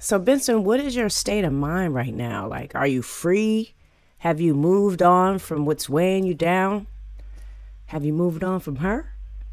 So, Benson, what is your state of mind right now? Like, are you free? Have you moved on from what's weighing you down? Have you moved on from her?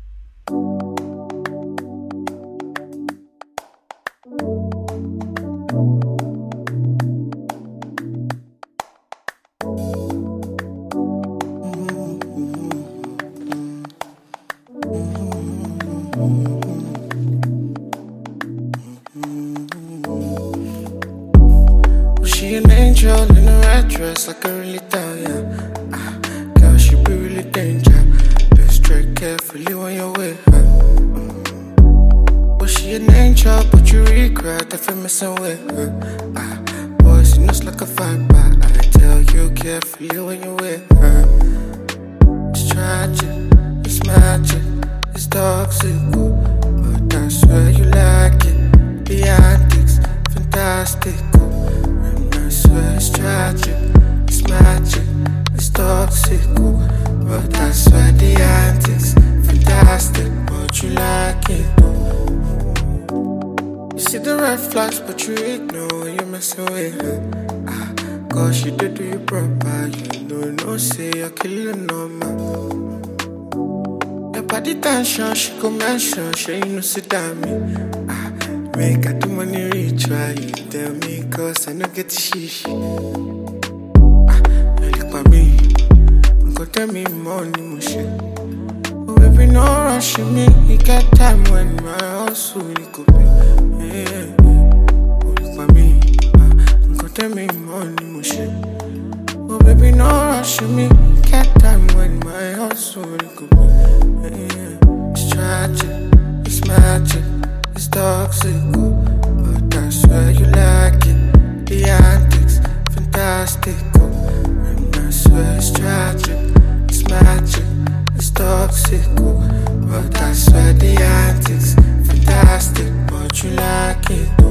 She an angel in a red dress, I can really tell, yeah. Girl, she be really danger. Best tread carefully when you're with her. Was she an angel, but you regret if you're messing with her. Boys, you know it's like a vibe, I tell you carefully when you're with her. It's tragic, it's magic, it's toxic, but I swear you like it. The antics, fantastic. I swear it's tragic, it's magic, it's toxic, but I swear the antics, fantastic, but you like it. You see the red flags, but you ignore when you're messing with her. Cause she did do you proper, you know, no say you're killing no man. Your body tension, she go mention, she you know sit down me. Make I do money retry, you tell me cause I no get shishi. You look at me, go tell me money mushy. Oh baby no rushing me, you got time when my hustle you go pay. Yeah. Oh look at me, go tell me money mushy. Oh baby no rushing me, you got time when my hustle you go pay. Yeah. It's tragic, it's magic. It's toxic, but I swear you like it. The antics, fantastic, and I swear it's tragic, it's magic, it's toxic, but I swear the antics, fantastic, but you like it.